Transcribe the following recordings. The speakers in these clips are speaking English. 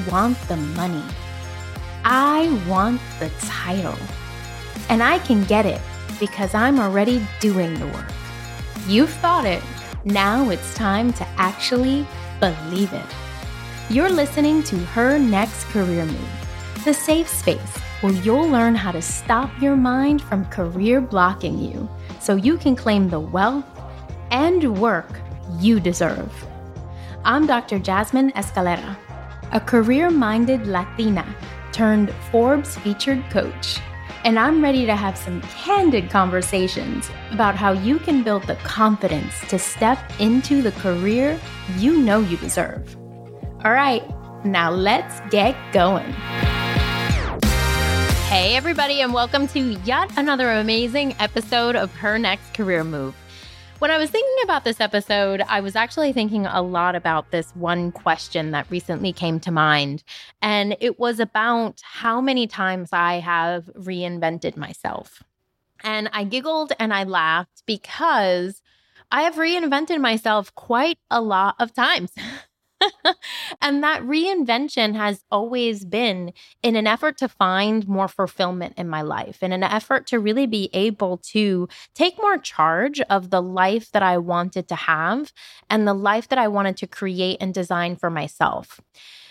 want the money. I want the title. And I can get it because I'm already doing the work. You've thought it. Now it's time to actually believe it. You're listening to Her Next Career Move, the safe space where you'll learn how to stop your mind from career blocking you so you can claim the wealth and work you deserve. I'm Dr. Jasmine Escalera, a career-minded Latina turned Forbes featured coach. And I'm ready to have some candid conversations about how you can build the confidence to step into the career you know you deserve. All right, now let's get going. Hey, everybody, and welcome to yet another amazing episode of Her Next Career Move. When I was thinking about this episode, I was actually thinking a lot about this one question that recently came to mind. And it was about how many times I have reinvented myself. And I giggled and I laughed because I have reinvented myself quite a lot of times. And that reinvention has always been in an effort to find more fulfillment in my life, in an effort to really be able to take more charge of the life that I wanted to have and the life that I wanted to create and design for myself.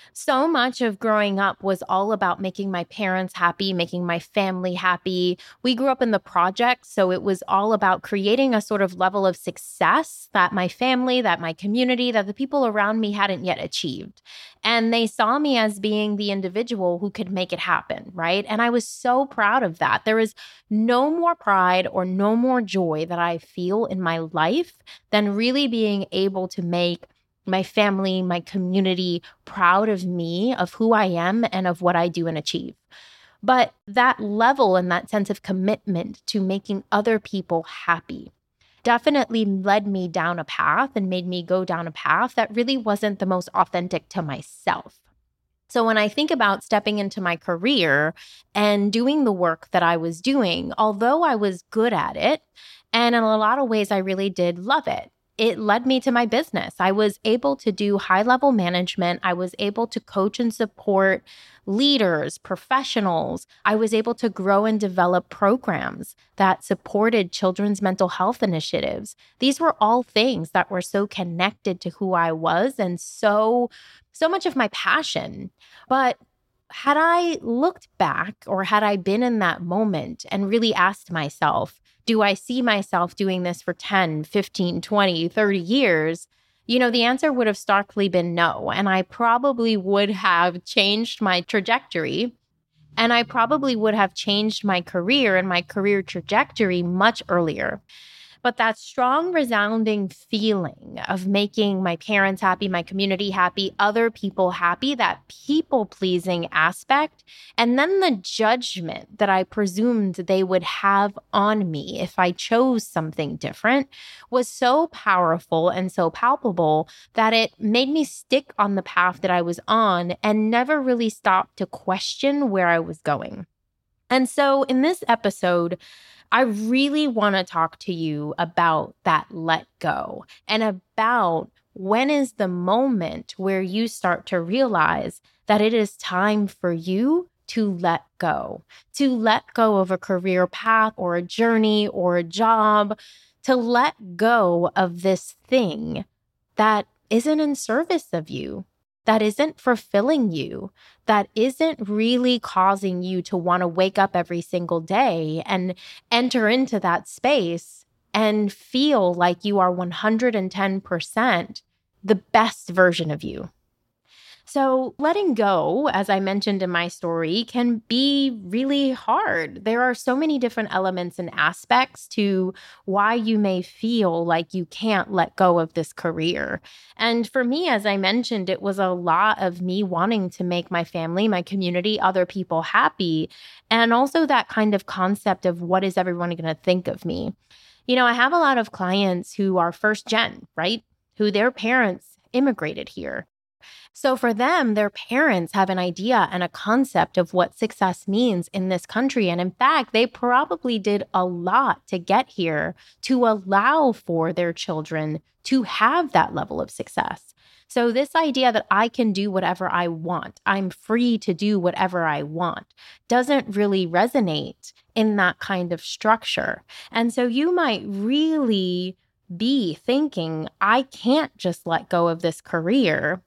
So much of growing up was all about making my parents happy, making my family happy. We grew up in the projects, so it was all about creating a sort of level of success that my family, that my community, that the people around me hadn't yet achieved. And they saw me as being the individual who could make it happen, right? And I was so proud of that. There is no more pride or no more joy that I feel in my life than really being able to make my family, my community proud of me, of who I am, and of what I do and achieve. But that level and that sense of commitment to making other people happy definitely led me down a path and made me go down a path that really wasn't the most authentic to myself. So when I think about stepping into my career and doing the work that I was doing, although I was good at it, and in a lot of ways I really did love it, it led me to my business. I was able to do high-level management. I was able to coach and support leaders, professionals. I was able to grow and develop programs that supported children's mental health initiatives. These were all things that were so connected to who I was and so much of my passion. But had I looked back or had I been in that moment and really asked myself, do I see myself doing this for 10, 15, 20, 30 years? The answer would have starkly been no. And I probably would have changed my trajectory. And I probably would have changed my career and my career trajectory much earlier. But that strong, resounding feeling of making my parents happy, my community happy, other people happy, that people-pleasing aspect, and then the judgment that I presumed they would have on me if I chose something different was so powerful and so palpable that it made me stick on the path that I was on and never really stop to question where I was going. And so in this episode, I really want to talk to you about that let go and about when is the moment where you start to realize that it is time for you to let go of a career path or a journey or a job, to let go of this thing that isn't in service of you, that isn't fulfilling you, that isn't really causing you to want to wake up every single day and enter into that space and feel like you are 110% the best version of you. So letting go, as I mentioned in my story, can be really hard. There are so many different elements and aspects to why you may feel like you can't let go of this career. And for me, as I mentioned, it was a lot of me wanting to make my family, my community, other people happy. And also that kind of concept of what is everyone going to think of me? I have a lot of clients who are first gen, right? Who their parents immigrated here. So for them, their parents have an idea and a concept of what success means in this country. And in fact, they probably did a lot to get here to allow for their children to have that level of success. So this idea that I can do whatever I want, I'm free to do whatever I want, doesn't really resonate in that kind of structure. And so you might really be thinking, I can't just let go of this career.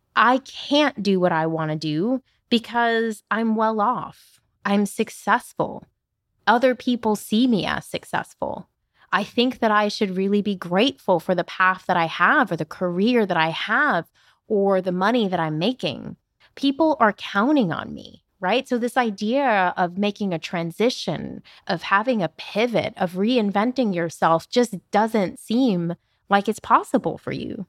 I can't do what I want to do because I'm well off. I'm successful. Other people see me as successful. I think that I should really be grateful for the path that I have or the career that I have or the money that I'm making. People are counting on me, right? So this idea of making a transition, of having a pivot, of reinventing yourself just doesn't seem like it's possible for you.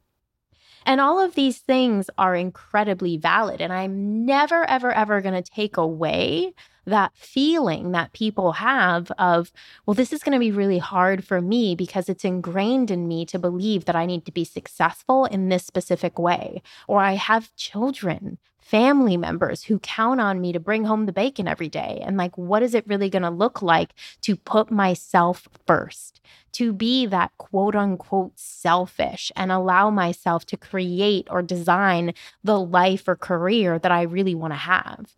And all of these things are incredibly valid. And I'm never, ever, ever going to take away that feeling that people have of, well, this is going to be really hard for me because it's ingrained in me to believe that I need to be successful in this specific way. Or I have children, family members who count on me to bring home the bacon every day. And like, what is it really going to look like to put myself first, to be that quote unquote selfish and allow myself to create or design the life or career that I really want to have?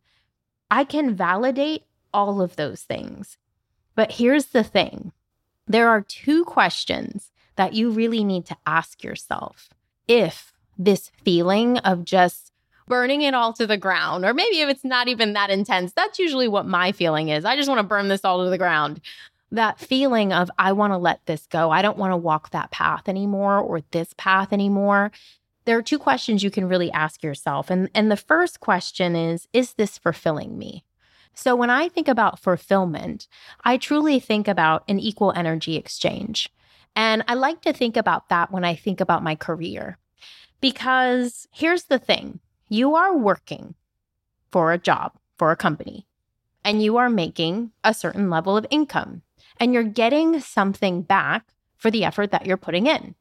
I can validate all of those things. But here's the thing. There are two questions that you really need to ask yourself if this feeling of just burning it all to the ground, or maybe if it's not even that intense, that's usually what my feeling is. I just want to burn this all to the ground. That feeling of, I want to let this go. I don't want to walk that path anymore or this path anymore. There are two questions you can really ask yourself. And the first question is this fulfilling me? So when I think about fulfillment, I truly think about an equal energy exchange. And I like to think about that when I think about my career. Because here's the thing. You are working for a job, for a company, and you are making a certain level of income, and you're getting something back for the effort that you're putting in.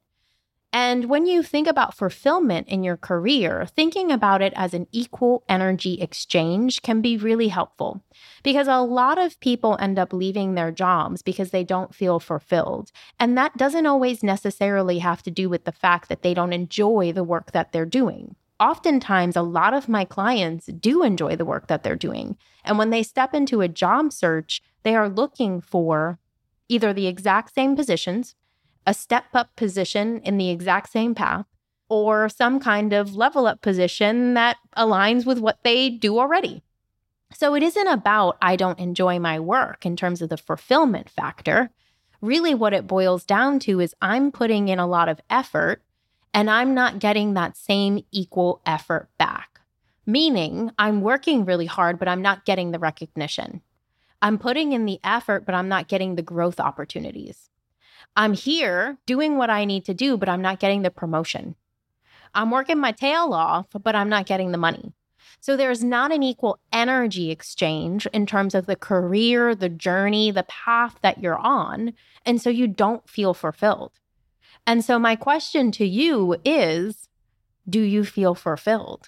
And when you think about fulfillment in your career, thinking about it as an equal energy exchange can be really helpful, because a lot of people end up leaving their jobs because they don't feel fulfilled. And that doesn't always necessarily have to do with the fact that they don't enjoy the work that they're doing. Oftentimes, a lot of my clients do enjoy the work that they're doing. And when they step into a job search, they are looking for either the exact same positions, a step-up position in the exact same path, or some kind of level-up position that aligns with what they do already. So it isn't about I don't enjoy my work in terms of the fulfillment factor. Really what it boils down to is I'm putting in a lot of effort and I'm not getting that same equal effort back. Meaning I'm working really hard, but I'm not getting the recognition. I'm putting in the effort, but I'm not getting the growth opportunities. I'm here doing what I need to do, but I'm not getting the promotion. I'm working my tail off, but I'm not getting the money. So there's not an equal energy exchange in terms of the career, the journey, the path that you're on. And so you don't feel fulfilled. And so my question to you is, do you feel fulfilled?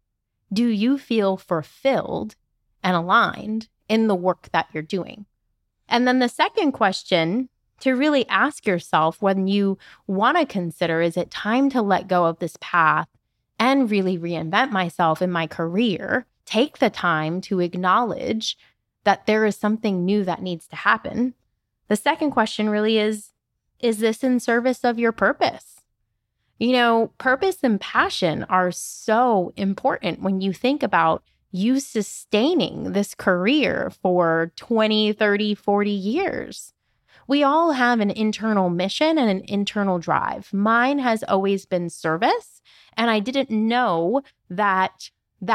Do you feel fulfilled and aligned in the work that you're doing? And then the second question to really ask yourself when you want to consider, is it time to let go of this path and really reinvent myself in my career? Take the time to acknowledge that there is something new that needs to happen. The second question really is this in service of your purpose? You know, purpose and passion are so important when you think about you sustaining this career for 20, 30, 40 years. We all have an internal mission and an internal drive. Mine has always been service, and I didn't know that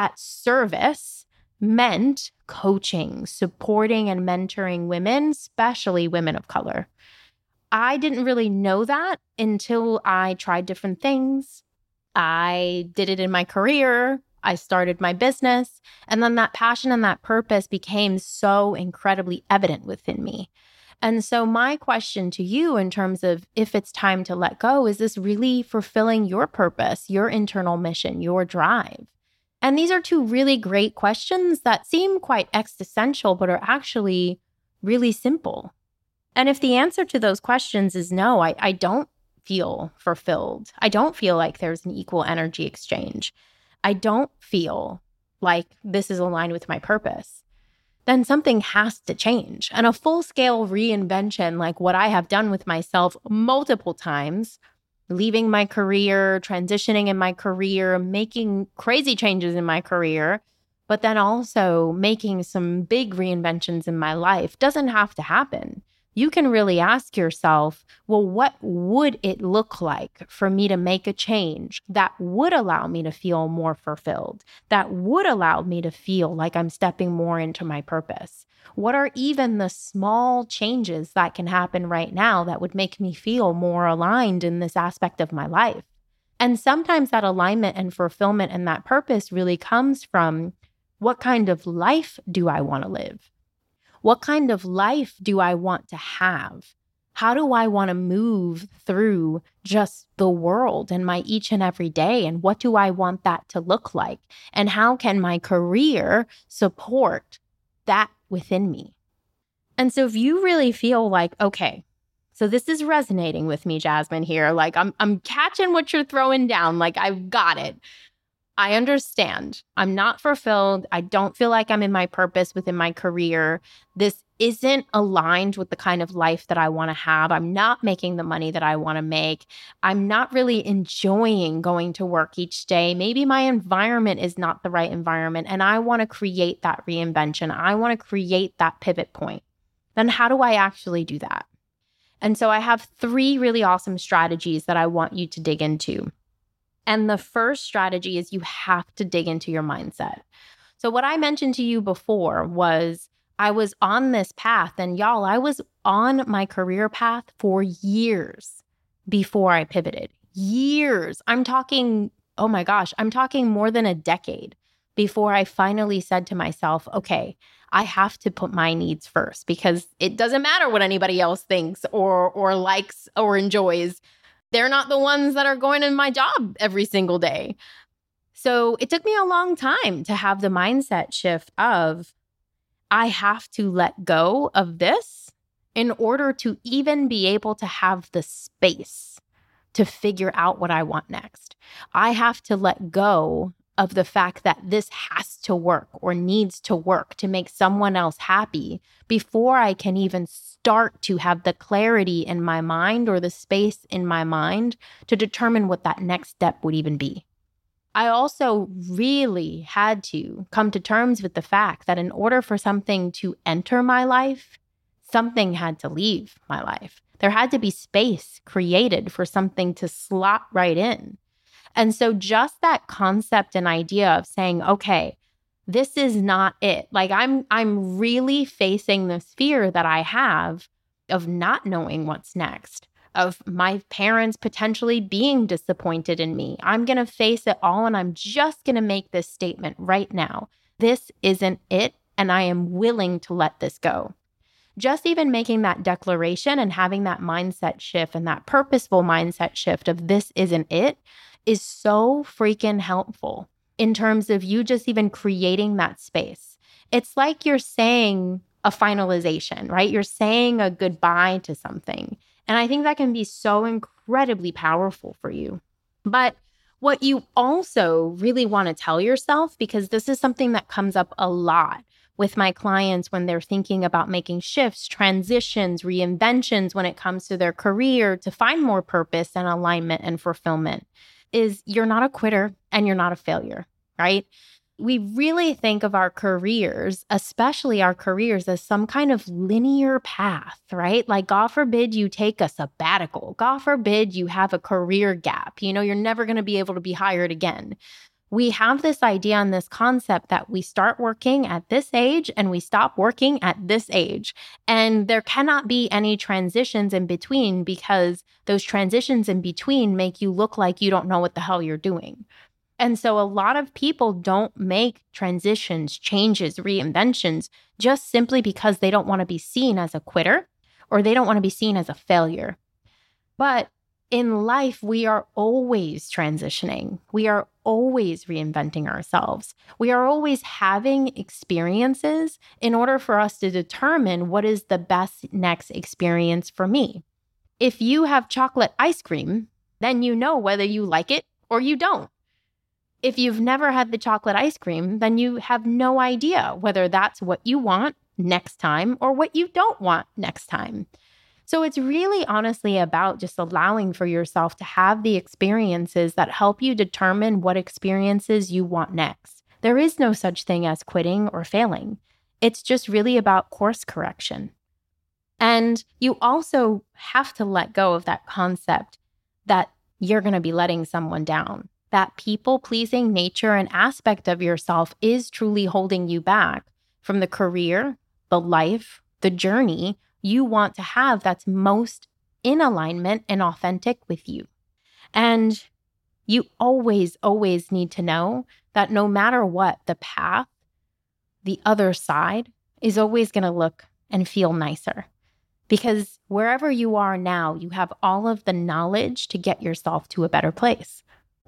service meant coaching, supporting, and mentoring women, especially women of color. I didn't really know that until I tried different things. I did it in my career. I started my business. And then that passion and that purpose became so incredibly evident within me. And so my question to you in terms of if it's time to let go, is this really fulfilling your purpose, your internal mission, your drive? And these are two really great questions that seem quite existential, but are actually really simple. And if the answer to those questions is no, I don't feel fulfilled. I don't feel like there's an equal energy exchange. I don't feel like this is aligned with my purpose. Then something has to change. And a full-scale reinvention, like what I have done with myself multiple times, leaving my career, transitioning in my career, making crazy changes in my career, but then also making some big reinventions in my life, doesn't have to happen. You can really ask yourself, well, what would it look like for me to make a change that would allow me to feel more fulfilled, that would allow me to feel like I'm stepping more into my purpose? What are even the small changes that can happen right now that would make me feel more aligned in this aspect of my life? And sometimes that alignment and fulfillment and that purpose really comes from, what kind of life do I want to live? What kind of life do I want to have? How do I want to move through just the world and my each and every day? And what do I want that to look like? And how can my career support that within me? And so if you really feel like, okay, so this is resonating with me, Jasmine, here, like I'm catching what you're throwing down, like I've got it. I understand. I'm not fulfilled. I don't feel like I'm in my purpose within my career. This isn't aligned with the kind of life that I want to have. I'm not making the money that I want to make. I'm not really enjoying going to work each day. Maybe my environment is not the right environment, and I want to create that reinvention. I want to create that pivot point. Then how do I actually do that? And so I have 3 really awesome strategies that I want you to dig into. And the first strategy is you have to dig into your mindset. So what I mentioned to you before was I was on this path, and y'all, I was on my career path for years before I pivoted. Years. I'm talking, oh my gosh, I'm talking more than a decade before I finally said to myself, okay, I have to put my needs first, because it doesn't matter what anybody else thinks or likes or enjoys. They're not the ones that are going in my job every single day. So it took me a long time to have the mindset shift of, I have to let go of this in order to even be able to have the space to figure out what I want next. I have to let go of the fact that this has to work or needs to work to make someone else happy before I can even start to have the clarity in my mind or the space in my mind to determine what that next step would even be. I also really had to come to terms with the fact that in order for something to enter my life, something had to leave my life. There had to be space created for something to slot right in. And so just that concept and idea of saying, okay, this is not it. Like I'm really facing this fear that I have of not knowing what's next, of my parents potentially being disappointed in me. I'm going to face it all, and I'm just going to make this statement right now. This isn't it, and I am willing to let this go. Just even making that declaration and having that mindset shift and that purposeful mindset shift of this isn't it is so freaking helpful in terms of you just even creating that space. It's like you're saying a finalization, right? You're saying a goodbye to something. And I think that can be so incredibly powerful for you. But what you also really want to tell yourself, because this is something that comes up a lot with my clients when they're thinking about making shifts, transitions, reinventions when it comes to their career to find more purpose and alignment and fulfillment, is you're not a quitter and you're not a failure, right? We really think of our careers, especially our careers, as some kind of linear path, right? Like, God forbid you take a sabbatical. God forbid you have a career gap. You're never going to be able to be hired again. We have this idea and this concept that we start working at this age and we stop working at this age. And there cannot be any transitions in between, because those transitions in between make you look like you don't know what the hell you're doing. And so a lot of people don't make transitions, changes, reinventions just simply because they don't want to be seen as a quitter, or they don't want to be seen as a failure. But in life, we are always transitioning. We are always reinventing ourselves. We are always having experiences in order for us to determine what is the best next experience for me. If you have chocolate ice cream, then you know whether you like it or you don't. If you've never had the chocolate ice cream, then you have no idea whether that's what you want next time or what you don't want next time. So it's really honestly about just allowing for yourself to have the experiences that help you determine what experiences you want next. There is no such thing as quitting or failing. It's just really about course correction. And you also have to let go of that concept that you're going to be letting someone down. That people-pleasing nature and aspect of yourself is truly holding you back from the career, the life, the journey you want to have that's most in alignment and authentic with you. And you always, always need to know that no matter what, the path, the other side is always going to look and feel nicer. Because wherever you are now, you have all of the knowledge to get yourself to a better place.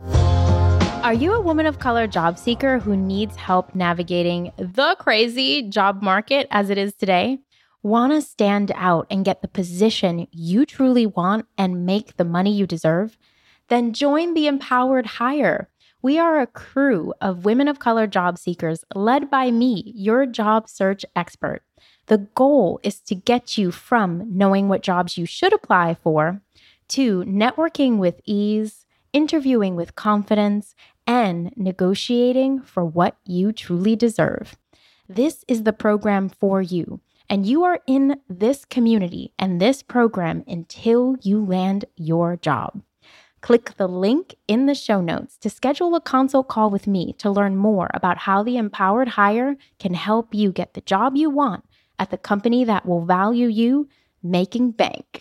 Are you a woman of color job seeker who needs help navigating the crazy job market as it is today? Want to stand out and get the position you truly want and make the money you deserve? Then join the Empowered Hire. We are a crew of women of color job seekers led by me, your job search expert. The goal is to get you from knowing what jobs you should apply for to networking with ease, interviewing with confidence, and negotiating for what you truly deserve. This is the program for you. And you are in this community and this program until you land your job. Click the link in the show notes to schedule a consult call with me to learn more about how the Empowered Hire can help you get the job you want at the company that will value you making bank.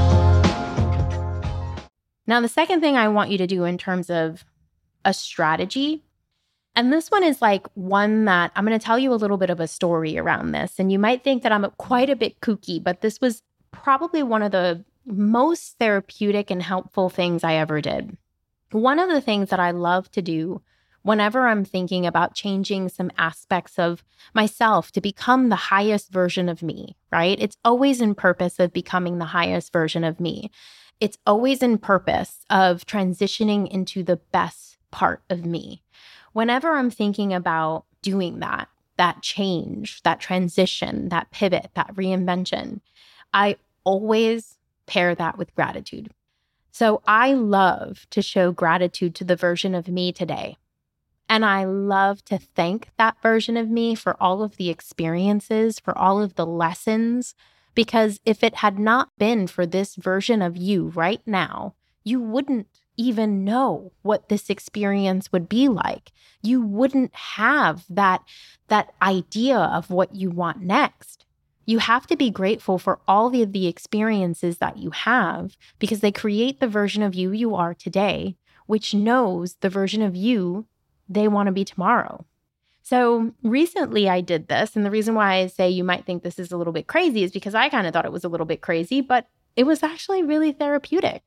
Now, the second thing I want you to do in terms of a strategy, and this one is like one that I'm going to tell you a little bit of a story around this. And you might think that I'm quite a bit kooky, but this was probably one of the most therapeutic and helpful things I ever did. One of the things that I love to do whenever I'm thinking about changing some aspects of myself to become the highest version of me, right? It's always in purpose of becoming the highest version of me. It's always in purpose of transitioning into the best part of me. Whenever I'm thinking about doing that change, that transition, that pivot, that reinvention, I always pair that with gratitude. So I love to show gratitude to the version of me today. And I love to thank that version of me for all of the experiences, for all of the lessons, because if it had not been for this version of you right now, you wouldn't even know what this experience would be like. You wouldn't have that idea of what you want next. You have to be grateful for all of the experiences that you have because they create the version of you are today, which knows the version of you they want to be tomorrow. So recently I did this, and the reason why I say you might think this is a little bit crazy is because I kind of thought it was a little bit crazy, but it was actually really therapeutic.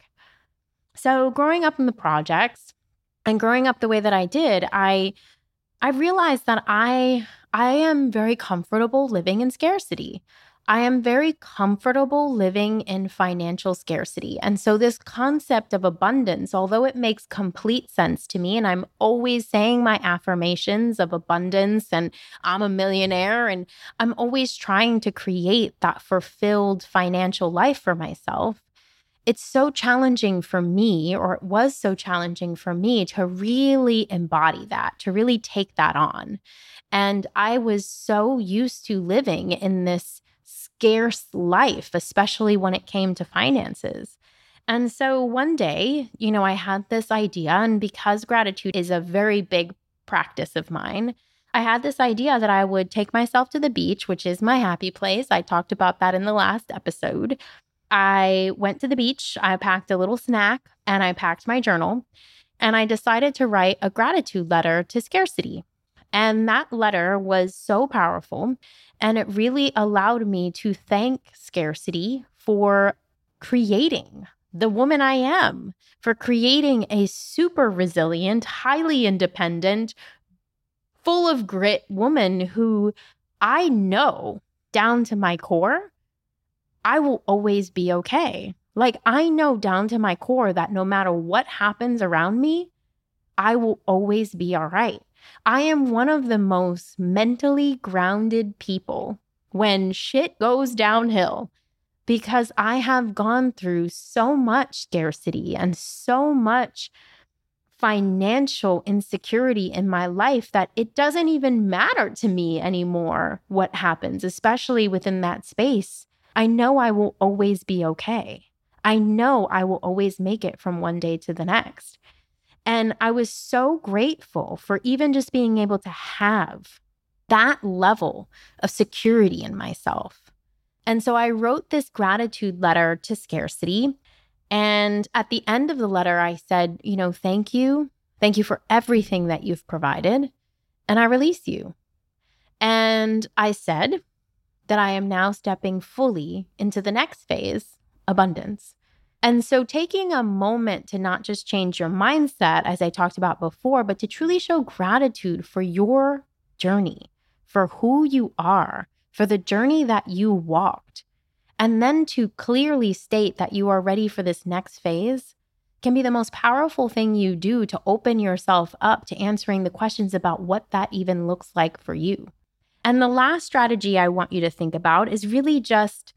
So growing up in the projects and growing up the way that I did, I realized that I am very comfortable living in scarcity. I am very comfortable living in financial scarcity. And so this concept of abundance, although it makes complete sense to me, and I'm always saying my affirmations of abundance and I'm a millionaire, and I'm always trying to create that fulfilled financial life for myself. It's so challenging for me, or it was so challenging for me to really embody that, to really take that on. And I was so used to living in this scarce life, especially when it came to finances. And so one day, I had this idea, and because gratitude is a very big practice of mine, I had this idea that I would take myself to the beach, which is my happy place. I talked about that in the last episode. I went to the beach, I packed a little snack, and I packed my journal, and I decided to write a gratitude letter to scarcity. And that letter was so powerful, and it really allowed me to thank scarcity for creating the woman I am, for creating a super resilient, highly independent, full of grit woman who I know down to my core, I will always be okay. Like, I know down to my core that no matter what happens around me, I will always be all right. I am one of the most mentally grounded people when shit goes downhill because I have gone through so much scarcity and so much financial insecurity in my life that it doesn't even matter to me anymore what happens, especially within that space. I know I will always be okay. I know I will always make it from one day to the next. And I was so grateful for even just being able to have that level of security in myself. And so I wrote this gratitude letter to scarcity. And at the end of the letter, I said, thank you. Thank you for everything that you've provided. And I release you. And I said that I am now stepping fully into the next phase, abundance. And so taking a moment to not just change your mindset, as I talked about before, but to truly show gratitude for your journey, for who you are, for the journey that you walked, and then to clearly state that you are ready for this next phase can be the most powerful thing you do to open yourself up to answering the questions about what that even looks like for you. And the last strategy I want you to think about is really just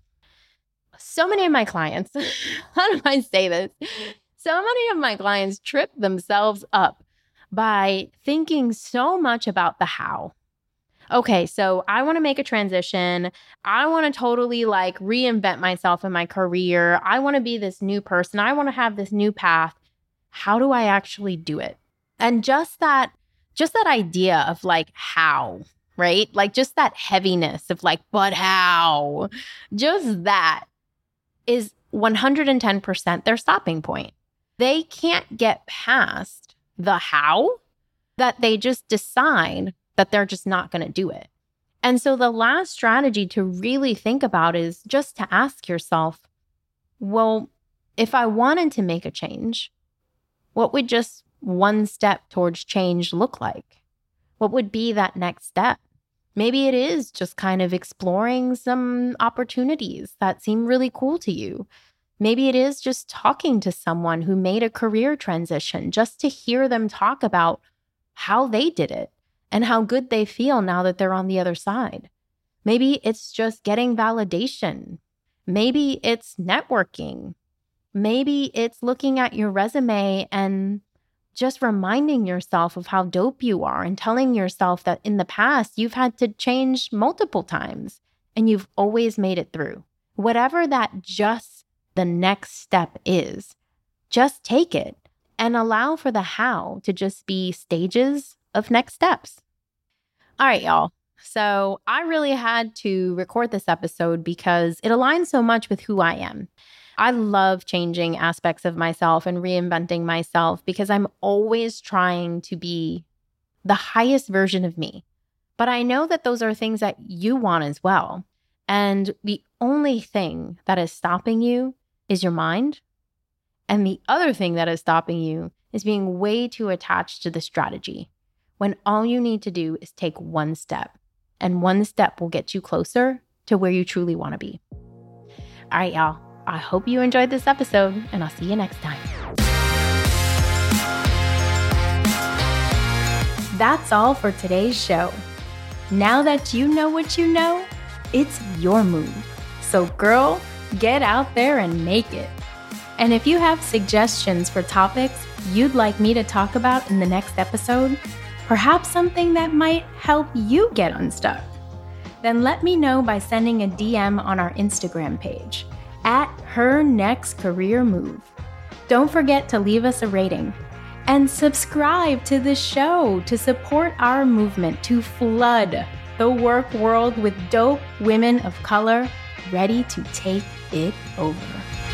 so many of my clients, how do I say this? So many of my clients trip themselves up by thinking so much about the how. Okay, so I want to make a transition. I want to totally reinvent myself in my career. I want to be this new person. I want to have this new path. How do I actually do it? And just that idea of how, right? Just that heaviness of but how? Just that is 110% their stopping point. They can't get past the how that they just decide that they're just not going to do it. And so the last strategy to really think about is just to ask yourself, well, if I wanted to make a change, what would just one step towards change look like? What would be that next step? Maybe it is just kind of exploring some opportunities that seem really cool to you. Maybe it is just talking to someone who made a career transition just to hear them talk about how they did it and how good they feel now that they're on the other side. Maybe it's just getting validation. Maybe it's networking. Maybe it's looking at your resume and just reminding yourself of how dope you are and telling yourself that in the past you've had to change multiple times and you've always made it through. Whatever that just the next step is, just take it and allow for the how to just be stages of next steps. All right, y'all. So I really had to record this episode because it aligns so much with who I am. I love changing aspects of myself and reinventing myself because I'm always trying to be the highest version of me. But I know that those are things that you want as well. And the only thing that is stopping you is your mind. And the other thing that is stopping you is being way too attached to the strategy, when all you need to do is take one step. And one step will get you closer to where you truly want to be. All right, y'all. I hope you enjoyed this episode, and I'll see you next time. That's all for today's show. Now that you know what you know, it's your move. So girl, get out there and make it. And if you have suggestions for topics you'd like me to talk about in the next episode, perhaps something that might help you get unstuck, then let me know by sending a DM on our Instagram page at Her Next Career Move. Don't forget to leave us a rating and subscribe to the show to support our movement to flood the work world with dope women of color ready to take it over.